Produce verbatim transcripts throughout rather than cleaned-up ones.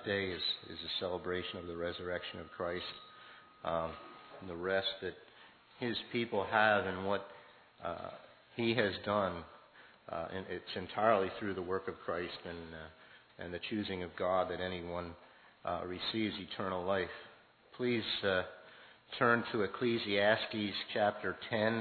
day is, is a celebration of the resurrection of Christ, um, and the rest that His people have in what uh, He has done. Uh, and it's entirely through the work of Christ and uh, and the choosing of God that anyone uh, receives eternal life. Please uh, turn to Ecclesiastes chapter ten.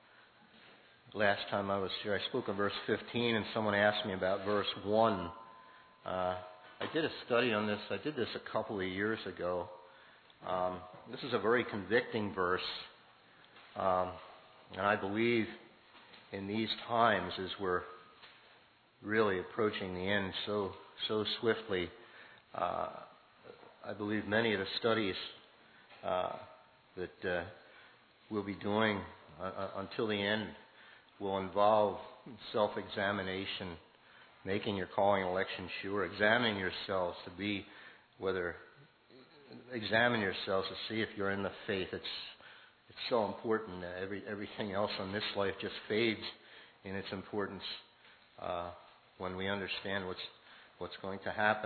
Last time I was here, I spoke on verse fifteen, and someone asked me about verse one. Uh, I did a study on this. I did this a couple of years ago. Um, this is a very convicting verse, um, and I believe in these times, as we're really approaching the end so so swiftly, uh, I believe many of the studies uh, that uh, we'll be doing uh, until the end will involve self-examination, making your calling and election sure, examining yourselves to be whether, examine yourselves to see if you're in the faith. It's it's so important. Uh, every everything else on this life just fades in its importance uh, when we understand what's what's going to happen.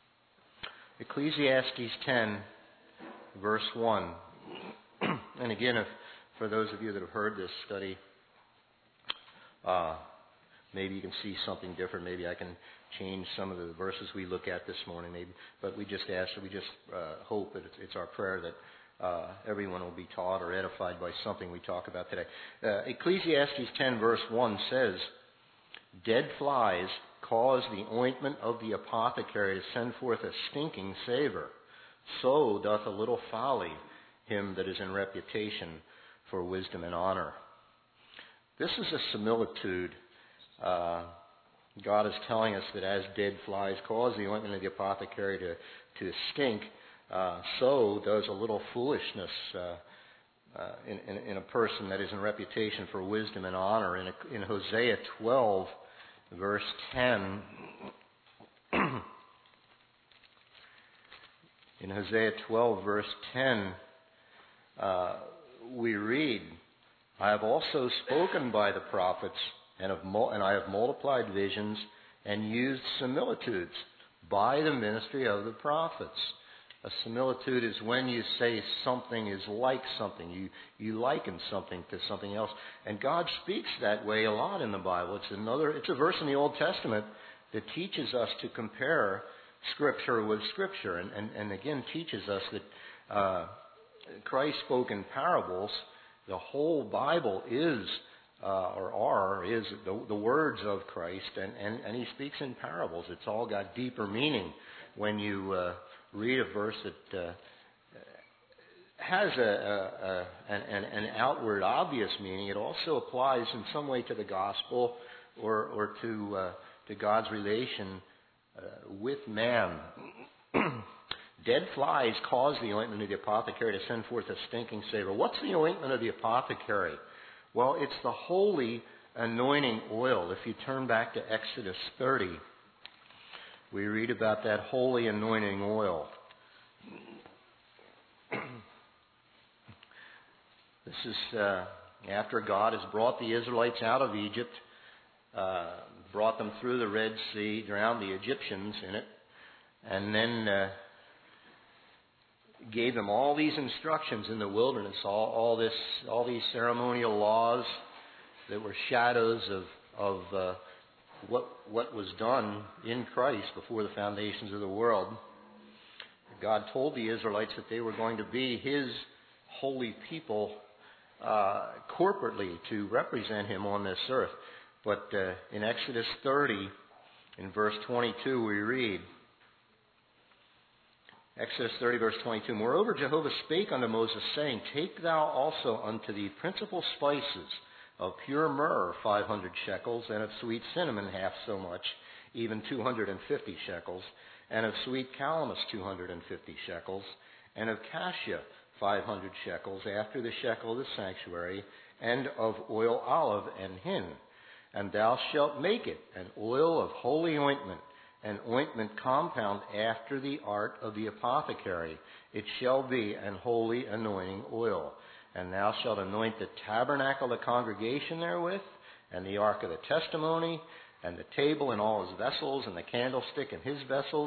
Ecclesiastes ten, verse one. And again, if for those of you that have heard this study, uh, maybe you can see something different. Maybe I can change some of the verses we look at this morning. Maybe, but we just ask, we just uh, hope that it's, it's our prayer that uh, everyone will be taught or edified by something we talk about today. Uh, Ecclesiastes ten, verse one says, "Dead flies cause the ointment of the apothecary to send forth a stinking savor. So doth a little folly him that is in reputation for wisdom and honor." This is a similitude. Uh, God is telling us that as dead flies cause the ointment of the apothecary to, to stink, uh, so does a little foolishness uh, uh, in, in, in a person that is in reputation for wisdom and honor. In, a, in Hosea twelve, verse ten, in Hosea twelve, verse ten, uh, we read, "I have also spoken by the prophets, and, have mul- and I have multiplied visions and used similitudes by the ministry of the prophets." A similitude is when you say something is like something. You, you liken something to something else. And God speaks that way a lot in the Bible. It's another, it's a verse in the Old Testament that teaches us to compare Scripture with Scripture. And, and, and again, teaches us that uh, Christ spoke in parables. The whole Bible is, uh, or are, is the, the words of Christ, and, and, and He speaks in parables. It's all got deeper meaning when you uh, read a verse that uh, has a, a, a, an, an outward, obvious meaning. It also applies in some way to the gospel or, or to, uh, to God's relation uh, with man. Dead flies cause the ointment of the apothecary to send forth a stinking savor. What's the ointment of the apothecary? Well, it's the holy anointing oil. If you turn back to Exodus thirty, we read about that holy anointing oil. This is uh, after God has brought the Israelites out of Egypt, uh, brought them through the Red Sea, drowned the Egyptians in it, and then uh, gave them all these instructions in the wilderness, all, all this, all these ceremonial laws that were shadows of of uh, what what was done in Christ before the foundations of the world. God told the Israelites that they were going to be His holy people uh, corporately to represent Him on this earth. But uh, in Exodus thirty, in verse twenty-two, we read, Exodus thirty, verse twenty-two, "Moreover, Jehovah spake unto Moses, saying, Take thou also unto thee principal spices of pure myrrh five hundred shekels, and of sweet cinnamon half so much, even two hundred and fifty shekels, and of sweet calamus two hundred and fifty shekels, and of cassia five hundred shekels, after the shekel of the sanctuary, and of oil olive and hin. And thou shalt make it an oil of holy ointment, an ointment compound after the art of the apothecary. It shall be an holy anointing oil. And thou shalt anoint the tabernacle of the congregation therewith, and the ark of the testimony, and the table and all his vessels, and the candlestick and his vessels,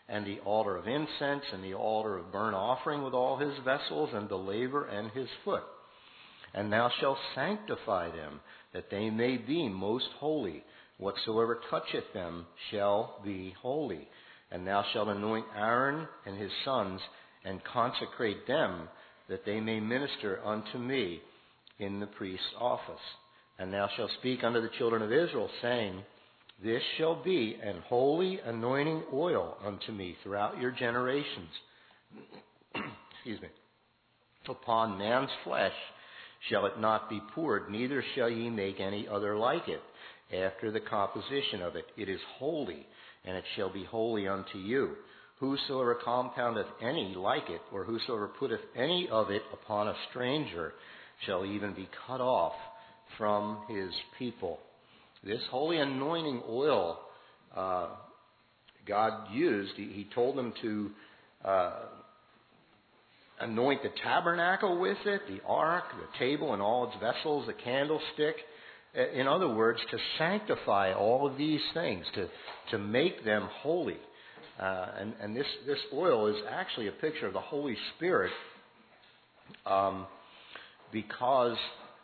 and the altar of incense, and the altar of burnt offering with all his vessels, and the laver and his foot. And thou shalt sanctify them, that they may be most holy. Whatsoever toucheth them shall be holy. And thou shalt anoint Aaron and his sons, and consecrate them, that they may minister unto me in the priest's office. And thou shalt speak unto the children of Israel, saying, This shall be an holy anointing oil unto me throughout your generations. Excuse me. Upon man's flesh shall it not be poured, neither shall ye make any other like it, after the composition of it. It is holy, and it shall be holy unto you. Whosoever compoundeth any like it, or whosoever putteth any of it upon a stranger, shall even be cut off from his people. This holy anointing oil uh, God used, he, he told them to uh, anoint the tabernacle with it, the ark, the table and all its vessels, the candlestick. In other words, to sanctify all of these things, to, to make them holy. Uh, and and this, this oil is actually a picture of the Holy Spirit, um, because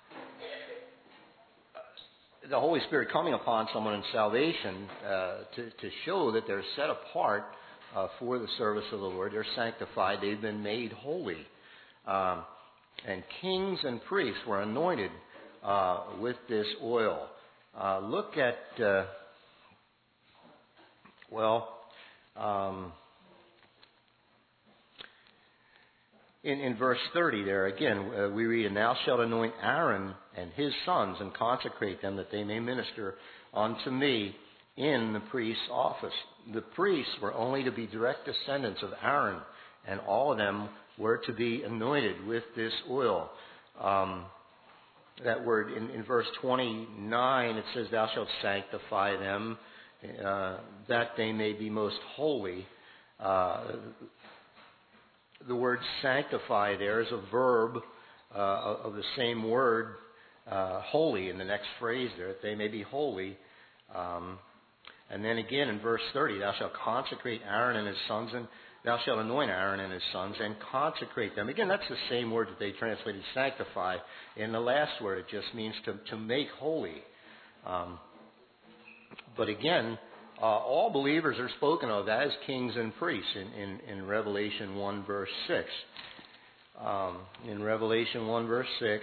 the Holy Spirit coming upon someone in salvation uh, to, to show that they're set apart uh, for the service of the Lord. They're sanctified. They've been made holy. Um, and kings and priests were anointed uh, with this oil. Uh, look at, uh, well, um, in, in verse thirty there, again, uh, we read, And thou shalt anoint Aaron and his sons, and consecrate them, that they may minister unto me in the priest's office. The priests were only to be direct descendants of Aaron, and all of them were to be anointed with this oil. Um, that word in, in verse twenty-nine, it says, Thou shalt sanctify them, uh, that they may be most holy. Uh, the word sanctify there is a verb uh, of the same word, uh, holy, in the next phrase there, that they may be holy. Um, and then again in verse thirty, Thou shalt consecrate Aaron and his sons, and thou shalt anoint Aaron and his sons, and consecrate them. Again, that's the same word that they translated sanctify. In the last word, it just means to, to make holy. Um, but again, uh, all believers are spoken of as kings and priests in, in, in Revelation one, verse six. Um, in Revelation one, verse six,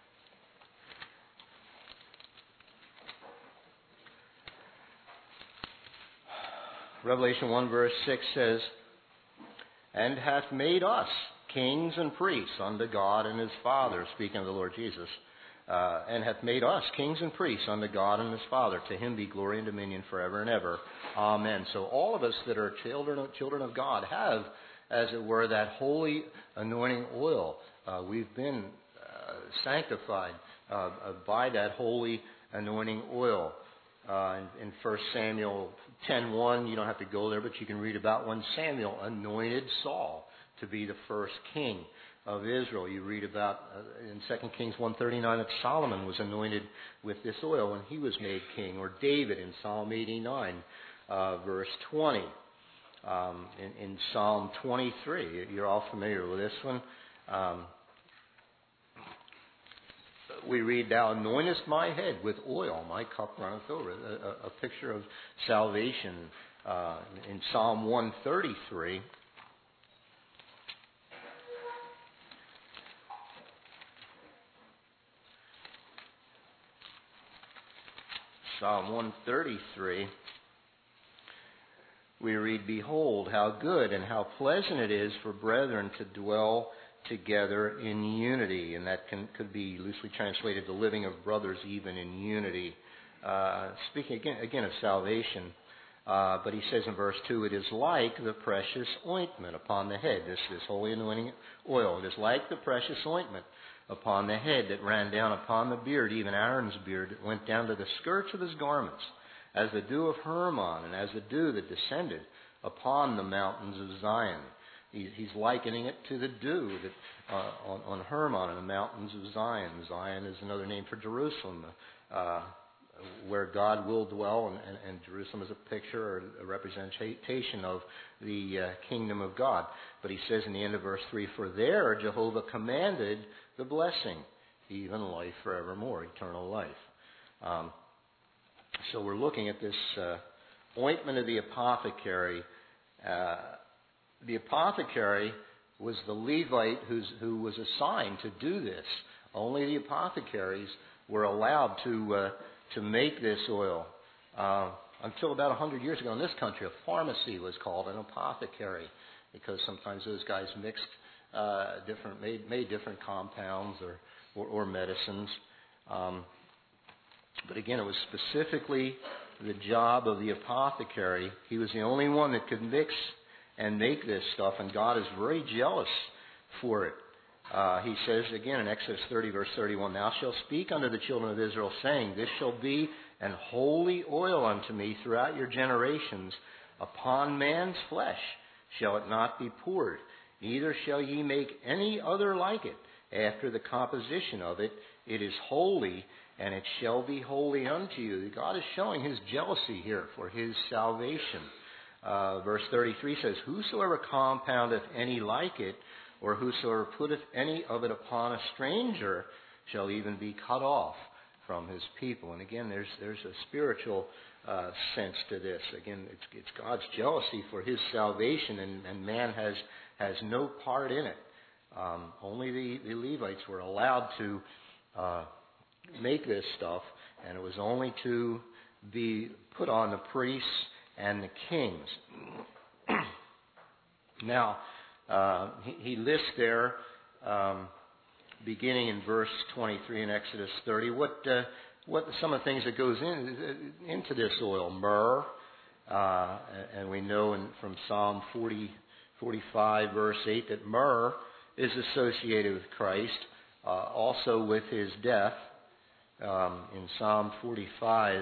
Revelation one, verse six says, And hath made us kings and priests unto God and his Father, speaking of the Lord Jesus, uh, and hath made us kings and priests unto God and his Father. To him be glory and dominion forever and ever. Amen. So all of us that are children of, children of God have, as it were, that holy anointing oil. Uh, we've been uh, sanctified uh, by that holy anointing oil. Uh, in, in First Samuel ten one, you don't have to go there, but you can read about when Samuel anointed Saul to be the first king of Israel. You read about uh, in Second Kings one thirty-nine that Solomon was anointed with this oil when he was made king, or David in Psalm eighty-nine, uh, verse twenty. Um, in, in Psalm twenty-three, you're all familiar with this one. Um, we read, Thou anointest my head with oil, my cup runneth over. A, a, a picture of salvation uh, in Psalm one thirty-three. Psalm one thirty-three, we read, Behold, how good and how pleasant it is for brethren to dwell together in unity. And that can, could be loosely translated, the living of brothers even in unity. Uh, speaking again, again of salvation, uh, but he says in verse two, It is like the precious ointment upon the head, this, this holy anointing oil. It is like the precious ointment upon the head that ran down upon the beard, even Aaron's beard, that went down to the skirts of his garments, as the dew of Hermon, and as the dew that descended upon the mountains of Zion. He's likening it to the dew that uh, on, on Hermon and the mountains of Zion. Zion is another name for Jerusalem, uh, where God will dwell, and, and, and Jerusalem is a picture or a representation of the uh, kingdom of God. But he says in the end of verse three, for there Jehovah commanded the blessing, even life forevermore, eternal life. Um, so we're looking at this uh, ointment of the apothecary. Uh, the apothecary was the Levite who's, who was assigned to do this. Only the apothecaries were allowed to uh, to make this oil. Uh, until about one hundred years ago in this country, a pharmacy was called an apothecary, because sometimes those guys mixed uh, different, made, made different compounds or, or, or medicines. Um, but again, it was specifically the job of the apothecary. He was the only one that could mix and make this stuff, and God is very jealous for it. Uh, he says again in Exodus thirty, verse thirty-one, thou shalt speak unto the children of Israel, saying, this shall be an holy oil unto me throughout your generations. Upon man's flesh shall it not be poured, neither shall ye make any other like it. After the composition of it, it is holy, and it shall be holy unto you. God is showing his jealousy here for his salvation. Uh, verse thirty-three says, whosoever compoundeth any like it, or whosoever putteth any of it upon a stranger, shall even be cut off from his people. And again, there's there's a spiritual uh, sense to this. Again, it's, it's God's jealousy for his salvation, and, and man has has no part in it. Um, only the, the Levites were allowed to uh, make this stuff, and it was only to be put on the priests and the kings. Now, uh, he, he lists there, um, beginning in verse twenty-three in Exodus thirty, what uh, what some of the things that goes in into this oil: myrrh, uh, and we know in, from Psalm forty, forty-five, verse eight, that myrrh is associated with Christ, uh, also with his death. Um, in Psalm forty-five,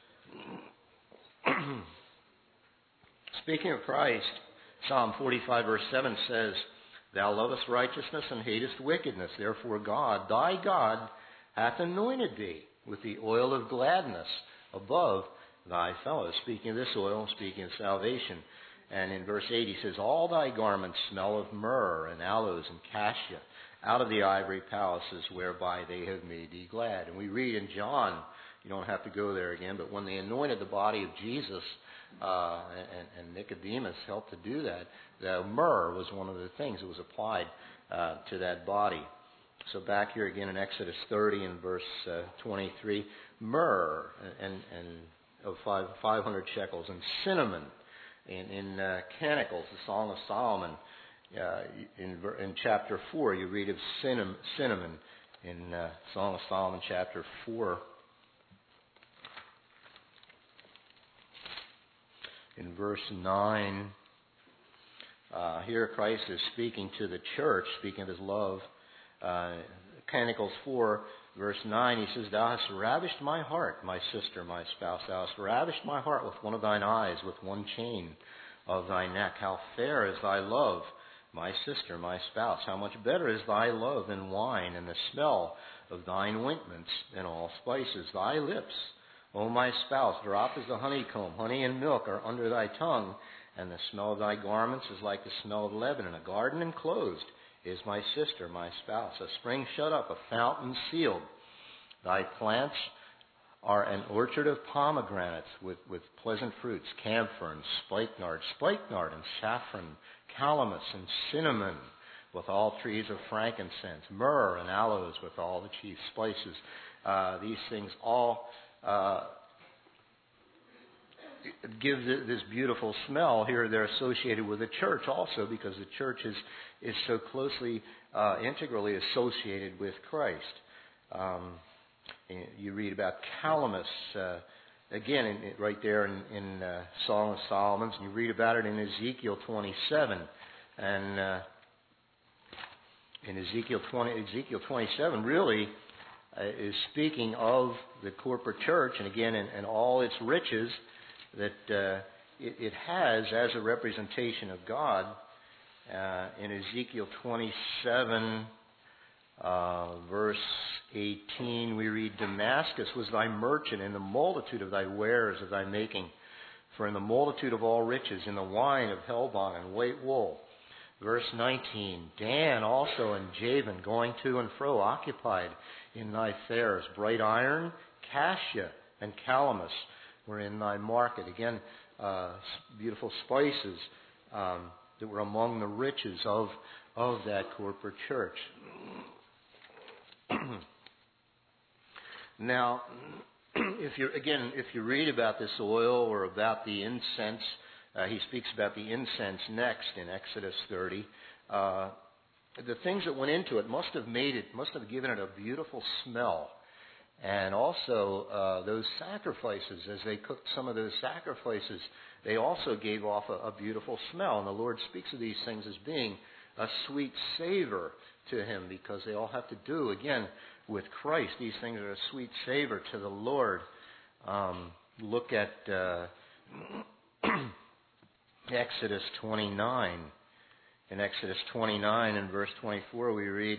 speaking of Christ, Psalm forty-five, verse seven says, thou lovest righteousness and hatest wickedness. Therefore God, thy God, hath anointed thee with the oil of gladness above thy fellows. Speaking of this oil, speaking of salvation. And in verse eight he says, all thy garments smell of myrrh and aloes and cassia, out of the ivory palaces whereby they have made thee glad. And we read in John, you don't have to go there again, but when they anointed the body of Jesus, uh, and, and Nicodemus helped to do that, the myrrh was one of the things that was applied uh, to that body. So back here again in Exodus thirty and verse uh, twenty-three, myrrh and, and of five, 500 shekels, and cinnamon in, in uh, Canticles, the Song of Solomon. Uh, in, in chapter four, you read of cinnamon, cinnamon in uh, Song of Solomon, chapter four. In verse nine, uh, here Christ is speaking to the church, speaking of his love. Uh, Canticles four, verse nine, he says, thou hast ravished my heart, my sister, my spouse. Thou hast ravished my heart with one of thine eyes, with one chain of thy neck. How fair is thy love, my sister, my spouse. How much better is thy love than wine, and the smell of thine ointments than all spices. Thy lips, O my spouse, drop as the honeycomb. Honey and milk are under thy tongue, and the smell of thy garments is like the smell of Lebanon. A garden enclosed is my sister, my spouse. A spring shut up, a fountain sealed. Thy plants are an orchard of pomegranates with, with pleasant fruits, camphor and spikenard, spikenard and saffron, calamus and cinnamon, with all trees of frankincense, myrrh and aloes with all the chief spices. Uh, these things all uh, give this beautiful smell. Here they're associated with the church also, because the church is, is so closely, uh, integrally associated with Christ. Um, you read about calamus, uh, again, in, right there in, in uh, Song of Solomon, and you read about it in Ezekiel twenty-seven. And uh, in Ezekiel twenty, Ezekiel twenty-seven really uh, is speaking of the corporate church, and again, in, in all its riches that uh, it, it has as a representation of God. Uh, in Ezekiel twenty-seven, Uh, verse eighteen, we read, Damascus was thy merchant in the multitude of thy wares of thy making. For in the multitude of all riches, in the wine of Helbon and white wool. Verse nineteen, Dan also and Javan going to and fro occupied in thy fairs. Bright iron, cassia, and calamus were in thy market. Again, uh, beautiful spices um, that were among the riches of, of that corporate church. Now, if you again, if you read about this oil or about the incense, uh, he speaks about the incense next in Exodus thirty. Uh, the things that went into it must have made it, must have given it a beautiful smell. And also, uh, those sacrifices, as they cooked some of those sacrifices, they also gave off a, a beautiful smell. And the Lord speaks of these things as being a sweet savor to Him, because they all have to do, again, with Christ. These things are a sweet savor to the Lord. Um, look at uh, Exodus twenty-nine. In Exodus twenty-nine and verse twenty-four, we read,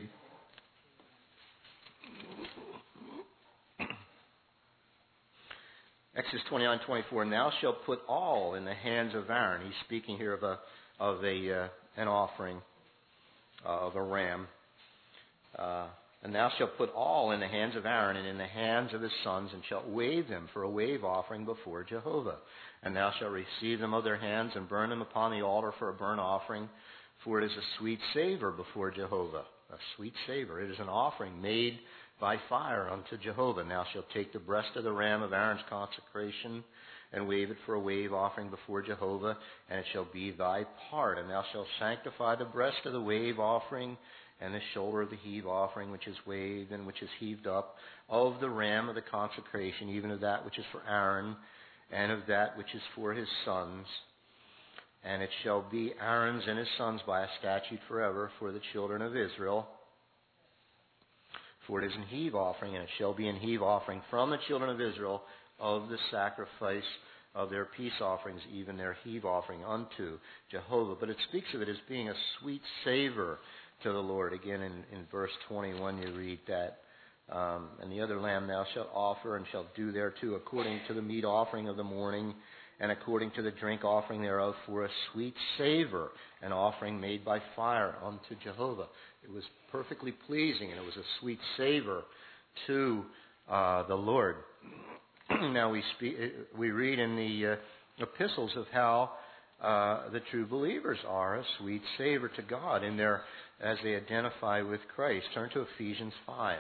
Exodus twenty-nine, twenty-four, and thou shalt put all in the hands of Aaron. He's speaking here of a of a uh, an offering uh, of a ram. Uh, and thou shalt put all in the hands of Aaron and in the hands of his sons, and shalt wave them for a wave offering before Jehovah. And thou shalt receive them of their hands and burn them upon the altar for a burnt offering, for it is a sweet savor before Jehovah. A sweet savor. It is an offering made by fire unto Jehovah. And thou shalt take the breast of the ram of Aaron's consecration and wave it for a wave offering before Jehovah, and it shall be thy part. And thou shalt sanctify the breast of the wave offering and the shoulder of the heave offering, which is waved and which is heaved up, of the ram of the consecration, even of that which is for Aaron, and of that which is for his sons. And it shall be Aaron's and his sons by a statute forever for the children of Israel. For it is an heave offering, and it shall be an heave offering from the children of Israel of the sacrifice of their peace offerings, even their heave offering unto Jehovah. But it speaks of it as being a sweet savor to the Lord. Again, in, in verse twenty-one, you read that. Um, and the other lamb thou shalt offer, and shalt do thereto according to the meat offering of the morning, and according to the drink offering thereof, for a sweet savor, an offering made by fire unto Jehovah. It was perfectly pleasing, and it was a sweet savor to uh, the Lord. Now we speak, we read in the uh, epistles of how uh, the true believers are a sweet savor to God in their as they identify with Christ. Turn to Ephesians five.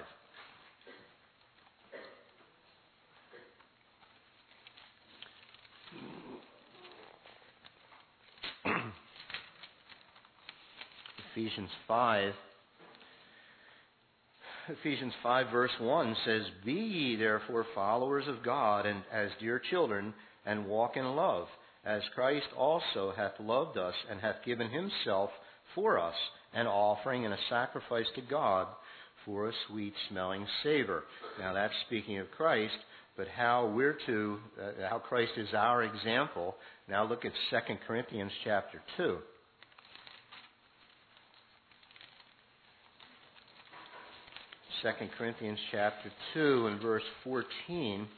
Ephesians five. Ephesians five verse one says, Be ye therefore followers of God, and as dear children, and walk in love, as Christ also hath loved us, and hath given himself for us, an offering and a sacrifice to God for a sweet-smelling savor. Now that's speaking of Christ, but how we're to, uh, how Christ is our example. Now look at Second Corinthians chapter two. Second Corinthians chapter two and verse fourteen.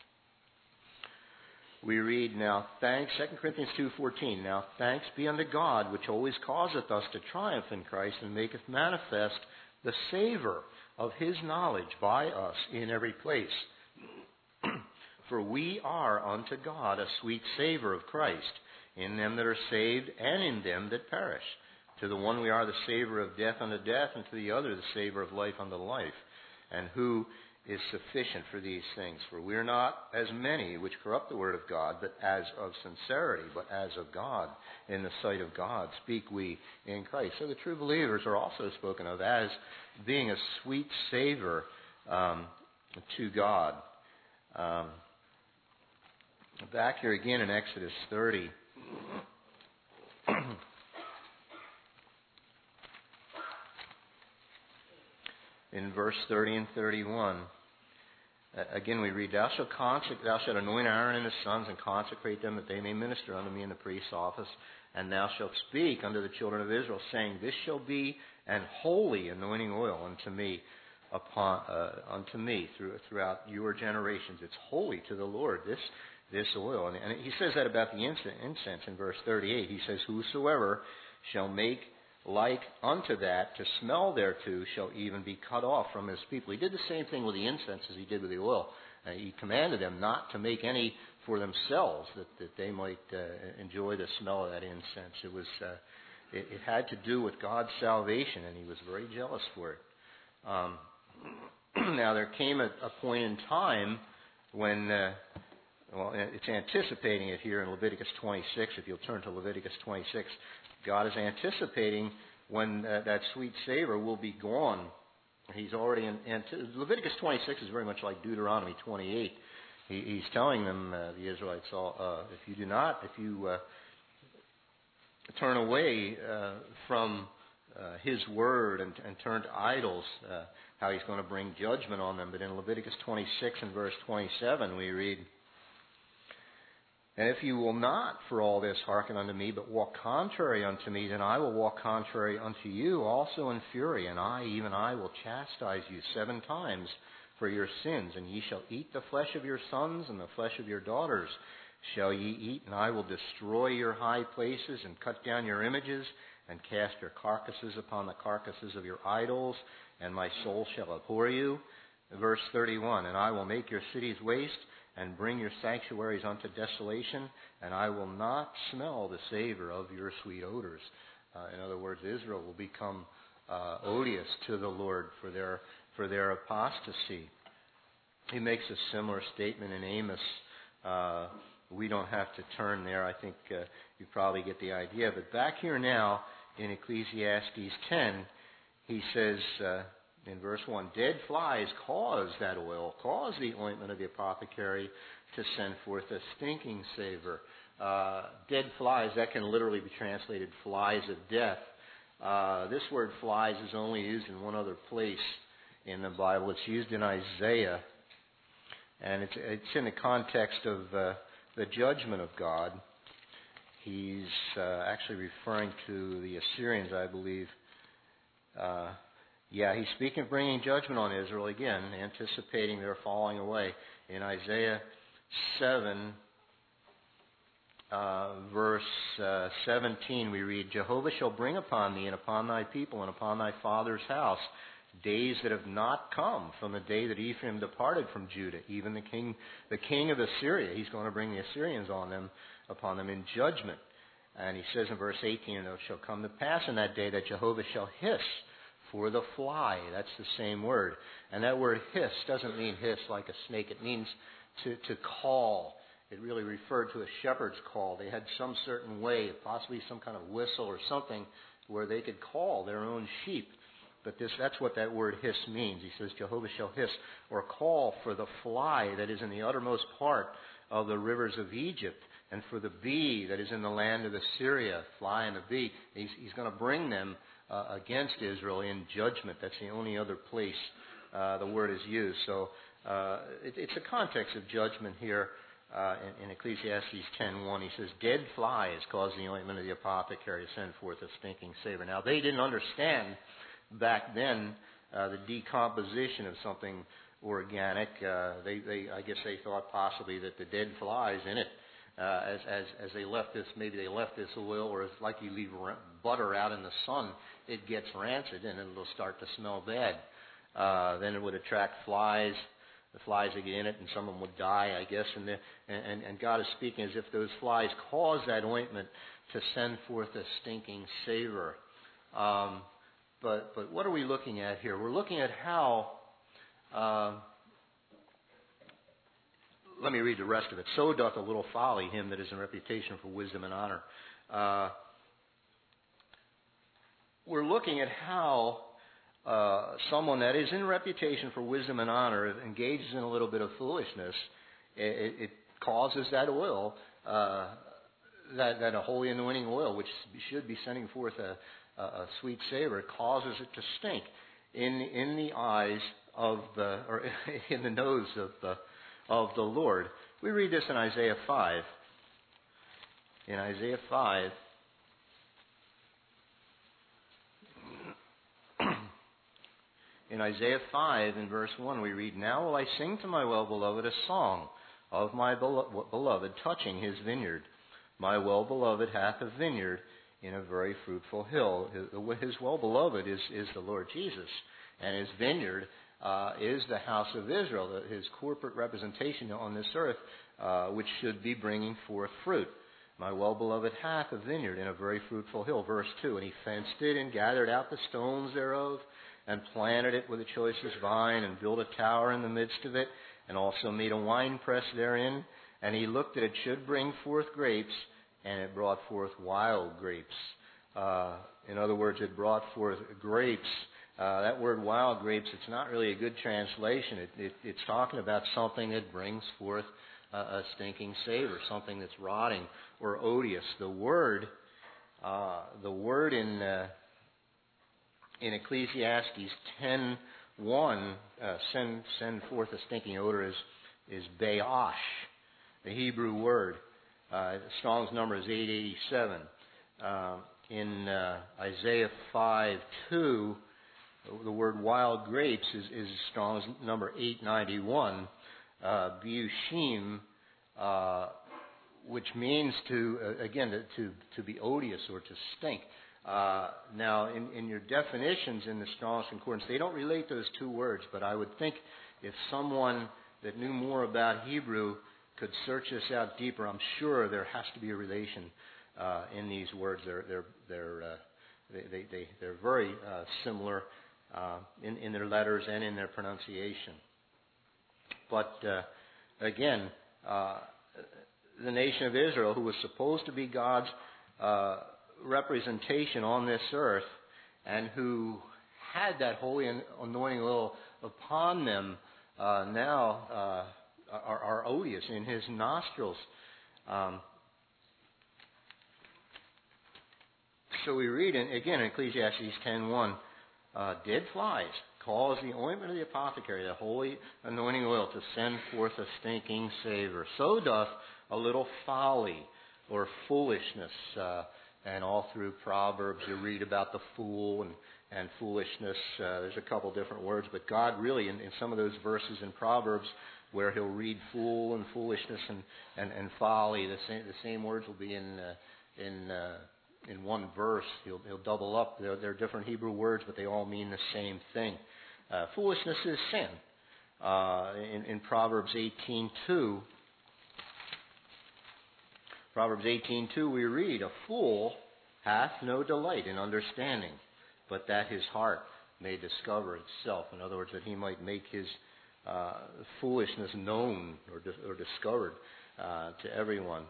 We read, now thanks, Second Corinthians two fourteen, now thanks be unto God, which always causeth us to triumph in Christ, and maketh manifest the savor of his knowledge by us in every place. For we are unto God a sweet savor of Christ, in them that are saved, and in them that perish. To the one we are the savor of death unto death, and to the other the savor of life unto life. And who is sufficient for these things? For we are not as many which corrupt the word of God, but as of sincerity, but as of God, in the sight of God, speak we in Christ. So the true believers are also spoken of as being a sweet savor um, to God. Um, back here again in Exodus thirty. In verse thirty and thirty-one, uh, again we read, Thou shalt, consec- thou shalt anoint Aaron and his sons and consecrate them, that they may minister unto me in the priest's office. And thou shalt speak unto the children of Israel, saying, This shall be an holy anointing oil unto me, upon uh, unto me through, throughout your generations. It's holy to the Lord, this this oil. And, and he says that about the incense in verse thirty-eight. He says, Whosoever shall make like unto that to smell thereto shall even be cut off from his people. He did the same thing with the incense as he did with the oil. Uh, he commanded them not to make any for themselves, that, that they might uh, enjoy the smell of that incense. It was uh, it, it had to do with God's salvation, and he was very jealous for it. Um, now there came a, a point in time when, uh, well, it's anticipating it here in Leviticus twenty-six. If you'll turn to Leviticus twenty-six, God is anticipating when uh, that sweet savor will be gone. He's already in, in Leviticus twenty-six is very much like Deuteronomy twenty-eight. He, he's telling them, uh, the Israelites, uh, if you do not, if you uh, turn away uh, from uh, His word and, and turn to idols, uh, how He's going to bring judgment on them. But in Leviticus twenty-six and verse twenty-seven, we read, And if you will not for all this hearken unto me, but walk contrary unto me, then I will walk contrary unto you also in fury, and I, even I, will chastise you seven times for your sins, and ye shall eat the flesh of your sons, and the flesh of your daughters shall ye eat, and I will destroy your high places, and cut down your images, and cast your carcasses upon the carcasses of your idols, and my soul shall abhor you. Verse thirty-one, And I will make your cities waste, and bring your sanctuaries unto desolation, and I will not smell the savor of your sweet odors. Uh, in other words, Israel will become uh, odious to the Lord for their for their apostasy. He makes a similar statement in Amos. Uh, we don't have to turn there. I think uh, you probably get the idea. But back here now in Ecclesiastes ten, he says uh, in verse one, Dead flies cause that oil, cause the ointment of the apothecary to send forth a stinking savor. Uh, dead flies, that can literally be translated flies of death. Uh, this word flies is only used in one other place in the Bible. It's used in Isaiah, and it's, it's in the context of uh, the judgment of God. He's uh, actually referring to the Assyrians, I believe. Uh, yeah, he's speaking of bringing judgment on Israel again, anticipating their falling away. In Isaiah seven, uh, verse uh, seventeen, we read, Jehovah shall bring upon thee and upon thy people and upon thy father's house days that have not come from the day that Ephraim departed from Judah, even the king, the king of Assyria. He's going to bring the Assyrians on them, upon them in judgment. And he says in verse eighteen, And it shall come to pass in that day that Jehovah shall hiss for the fly. That's the same word. And that word hiss doesn't mean hiss like a snake. It means to, to call. It really referred to a shepherd's call. They had some certain way, possibly some kind of whistle or something, where they could call their own sheep. But this, that's what that word hiss means. He says, Jehovah shall hiss, or call for the fly that is in the uttermost part of the rivers of Egypt, and for the bee that is in the land of Assyria, fly and the bee. He's, he's going to bring them uh, against Israel in judgment. That's the only other place uh, the word is used. So uh, it, it's a context of judgment here uh, in, in Ecclesiastes ten one. He says, Dead flies cause the ointment of the apothecary to send forth a stinking savor. Now, they didn't understand back then uh, the decomposition of something organic. Uh, they, they, I guess they thought possibly that the dead flies in it, uh, as, as, as they left this, maybe they left this oil, or it's like you leave butter out in the sun, it gets rancid and it'll start to smell bad. Uh, then it would attract flies. The flies would get in it, and some of them would die, I guess. And, the, and, and God is speaking as if those flies cause that ointment to send forth a stinking savor. Um, But but what are we looking at here? We're looking at how, uh, let me read the rest of it. So doth a little folly him that is in reputation for wisdom and honor. Uh, we're looking at how uh, someone that is in reputation for wisdom and honor engages in a little bit of foolishness. It, it causes that oil, uh, that, that a holy anointing oil, which should be sending forth a a sweet savor, causes it to stink in in the eyes of the, or in the nose of the of the Lord. We read this in Isaiah five. In Isaiah five, in Isaiah five, in verse one, we read, "Now will I sing to my well-beloved a song of my beloved touching his vineyard. My well-beloved hath a vineyard in a very fruitful hill." His well-beloved is, is the Lord Jesus, and his vineyard uh, is the house of Israel, his corporate representation on this earth, uh, which should be bringing forth fruit. "My well-beloved hath a vineyard in a very fruitful hill." Verse two, "And he fenced it and gathered out the stones thereof, and planted it with the choicest vine, and built a tower in the midst of it, and also made a winepress therein. And he looked that it should bring forth grapes, and it brought forth wild grapes." Uh, in other words, it brought forth grapes. Uh, that word wild grapes, it's not really a good translation. It, it, it's talking about something that brings forth a, a stinking savor, something that's rotting or odious. The word, uh, the word in uh, in Ecclesiastes ten one, uh, send send forth a stinking odor, is is be'ash, the Hebrew word. Uh, Strong's number is eight eighty-seven. Uh, in uh, Isaiah five two, the word wild grapes is, is Strong's number eight ninety-one. Uh, Biushim, uh, which means to, uh, again, to, to, to be odious or to stink. Uh, now, in, in your definitions in the Strong's Concordance, they don't relate those two words, but I would think if someone that knew more about Hebrew could search this out deeper, I'm sure there has to be a relation uh, in these words. They're they're they're uh, they, they, they they're very uh, similar uh, in in their letters and in their pronunciation. But uh, again, uh, the nation of Israel, who was supposed to be God's uh, representation on this earth, and who had that holy anointing oil upon them, uh, now uh, are, are odious in his nostrils. Um, so we read, in, again, in Ecclesiastes ten one, uh, "Dead flies cause the ointment of the apothecary, the holy anointing oil, to send forth a stinking savor. So doth a little folly," or foolishness. Uh, and all through Proverbs you read about the fool and, and foolishness. Uh, there's a couple different words, but God really, in, in some of those verses in Proverbs where he'll read fool and foolishness and, and, and folly, the same, the same words will be in uh, in uh, in one verse. He'll, he'll double up. They're, they're different Hebrew words, but they all mean the same thing. Uh, foolishness is sin. Uh, in, in Proverbs eighteen two, Proverbs eighteen two, we read, "A fool hath no delight in understanding, but that his heart may discover itself." In other words, that he might make his uh, foolishness known or, dis- or discovered uh, to everyone.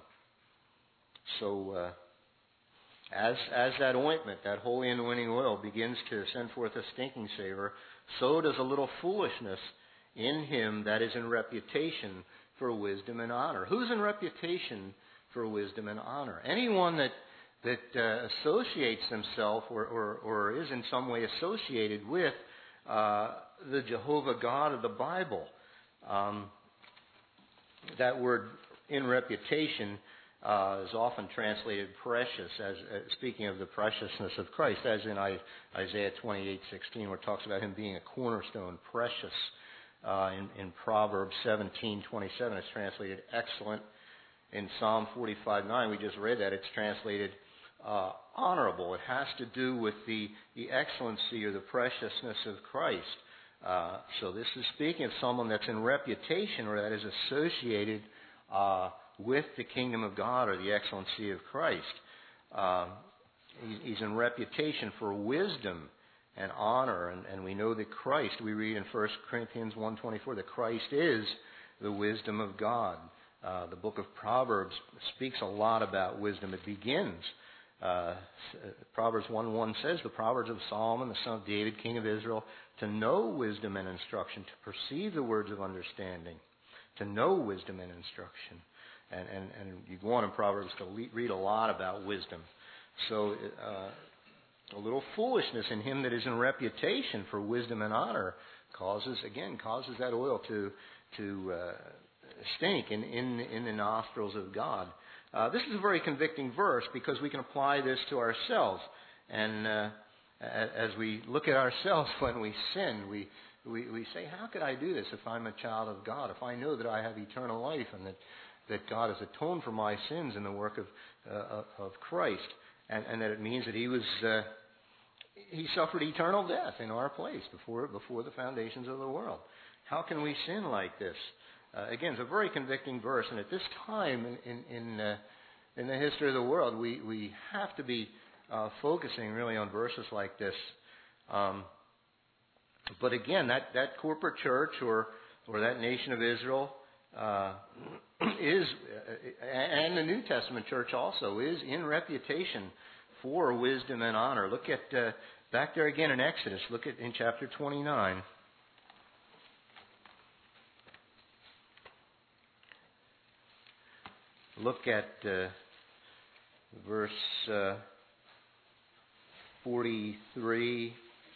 So, uh, as as that ointment, that holy anointing oil, begins to send forth a stinking savor, so does a little foolishness in him that is in reputation for wisdom and honor. Who's in reputation for wisdom and honor? Anyone that that uh, associates himself or, or, or is in some way associated with uh, the Jehovah God of the Bible. Um, that word "in reputation" uh, is often translated "precious," as uh, speaking of the preciousness of Christ, as in I, Isaiah twenty-eight sixteen, where it talks about him being a cornerstone, precious. Uh, in, in Proverbs seventeen twenty-seven, it's translated "excellent." In Psalm forty-five nine, we just read that, it's translated uh, "honorable." It has to do with the, the excellency or the preciousness of Christ. Uh, so this is speaking of someone that's in reputation or that is associated uh, with the kingdom of God or the excellency of Christ. Uh, he, he's in reputation for wisdom and honor, and, and we know that Christ, we read in First Corinthians one twenty-four, that Christ is the wisdom of God. Uh, the book of Proverbs speaks a lot about wisdom. It begins, uh, Proverbs one one says, "The Proverbs of Solomon, the son of David, king of Israel, to know wisdom and instruction, to perceive the words of understanding," to know wisdom and instruction. And, and, and you go on in Proverbs to le- read a lot about wisdom. So uh, a little foolishness in him that is in reputation for wisdom and honor causes, again, causes that oil to to uh, stink in, in, in the nostrils of God. Uh, this is a very convicting verse because we can apply this to ourselves. And uh, as we look at ourselves when we sin, we, we, we say, how could I do this if I'm a child of God? If I know that I have eternal life and that, that God has atoned for my sins in the work of, uh, of Christ, and, and that it means that he was, uh, he suffered eternal death in our place before, before the foundations of the world. How can we sin like this? Uh, again, it's a very convicting verse, and at this time in, in, in, uh, in the history of the world, we, we have to be uh, focusing really on verses like this. Um, but again, that, that corporate church or, or that nation of Israel uh, is, uh, and the New Testament church also, is in reputation for wisdom and honor. Look at, uh, back there again in Exodus, look at in chapter twenty-nine. Look at uh, verse uh, forty-three.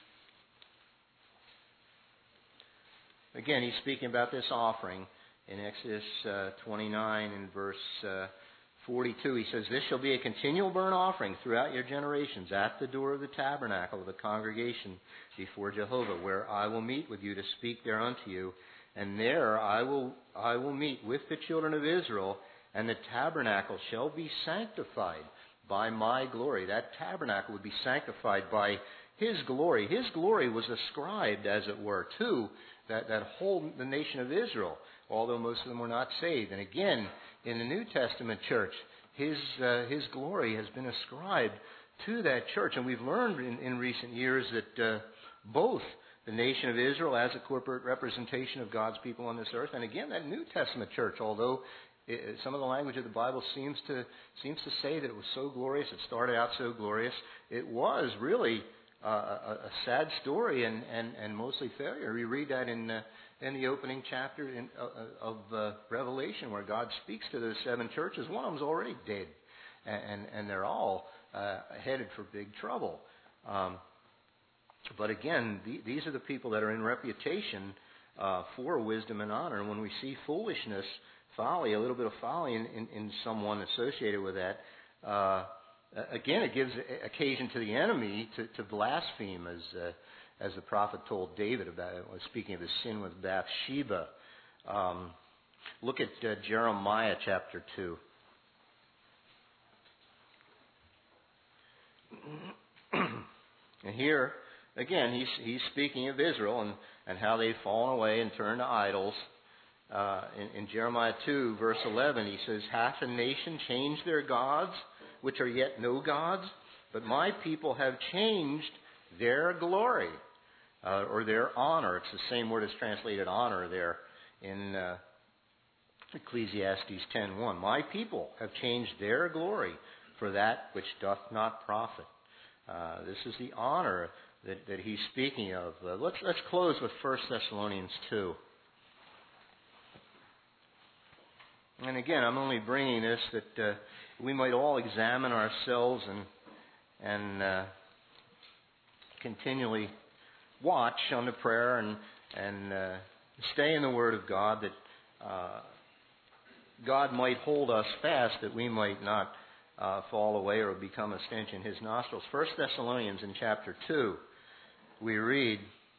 Again, he's speaking about this offering in Exodus uh, twenty-nine and verse uh, forty-two. He says, "This shall be a continual burnt offering throughout your generations at the door of the tabernacle of the congregation before Jehovah, where I will meet with you to speak there unto you. And there I will I will meet with the children of Israel, and the tabernacle shall be sanctified by my glory." That tabernacle would be sanctified by his glory. His glory was ascribed, as it were, to that, that whole the nation of Israel, although most of them were not saved. And again, in the New Testament church, his uh, his glory has been ascribed to that church. And we've learned in, in recent years that uh, both the nation of Israel as a corporate representation of God's people on this earth, and again, that New Testament church, although It, some of the language of the Bible seems to seems to say that it was so glorious, it started out so glorious, it was really uh, a, a sad story and, and, and mostly failure. We read that in uh, in the opening chapter in, uh, of uh, Revelation, where God speaks to those seven churches. One of them's already dead, and, and, and they're all uh, headed for big trouble. Um, but again, the, these are the people that are in reputation uh, for wisdom and honor. And when we see foolishness, folly, a little bit of folly in, in, in someone associated with that, uh, again, it gives occasion to the enemy to, to blaspheme, as uh, as the prophet told David about it, speaking of his sin with Bathsheba. Um, look at uh, Jeremiah chapter two. And here, again, he's he's speaking of Israel and, and how they've fallen away and turned to idols. Uh, in, in Jeremiah two, verse eleven, he says, "Hath a nation changed their gods, which are yet no gods? But my people have changed their glory," uh, or their honor. It's the same word as translated honor there in uh, Ecclesiastes ten one. "My people have changed their glory for that which doth not profit." Uh, this is the honor that, that he's speaking of. Uh, let's, let's close with First Thessalonians two. And again, I'm only bringing this that uh, we might all examine ourselves and and uh, continually watch on the prayer and and uh, stay in the Word of God, that uh, God might hold us fast, that we might not uh, fall away or become a stench in His nostrils. First Thessalonians in chapter two, we read.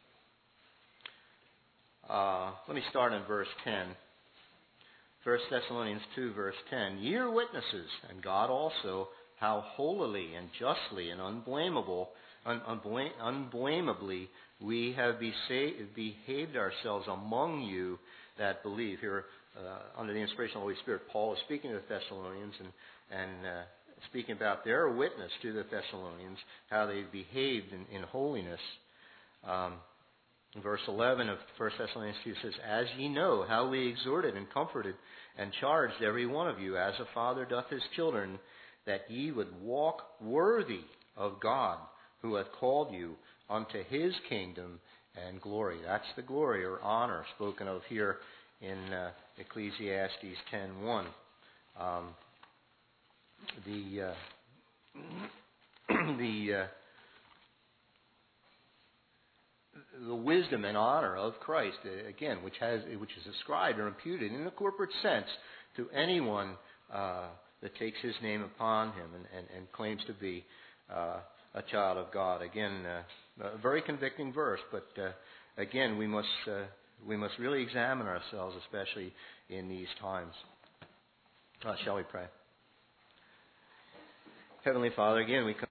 Uh, let me start in verse ten. First Thessalonians two, verse ten. "Ye are witnesses, and God also, how holily and justly and unblameable, un, unblame, unblameably we have besa- behaved ourselves among you that believe." Here, uh, under the inspiration of the Holy Spirit, Paul is speaking to the Thessalonians and, and uh, speaking about their witness to the Thessalonians, how they behaved in, in holiness. Um, Verse eleven of First Thessalonians two says, "As ye know how we exhorted and comforted and charged every one of you, as a father doth his children, that ye would walk worthy of God, who hath called you unto his kingdom and glory." That's the glory or honor spoken of here in uh, Ecclesiastes ten one. Um, the uh, the uh, the wisdom and honor of Christ, again, which has which is ascribed or imputed in a corporate sense to anyone uh, that takes His name upon him and, and, and claims to be uh, a child of God. Again, uh, a very convicting verse, but uh, again, we must uh, we must really examine ourselves, especially in these times. Uh, shall we pray? Heavenly Father, again, we come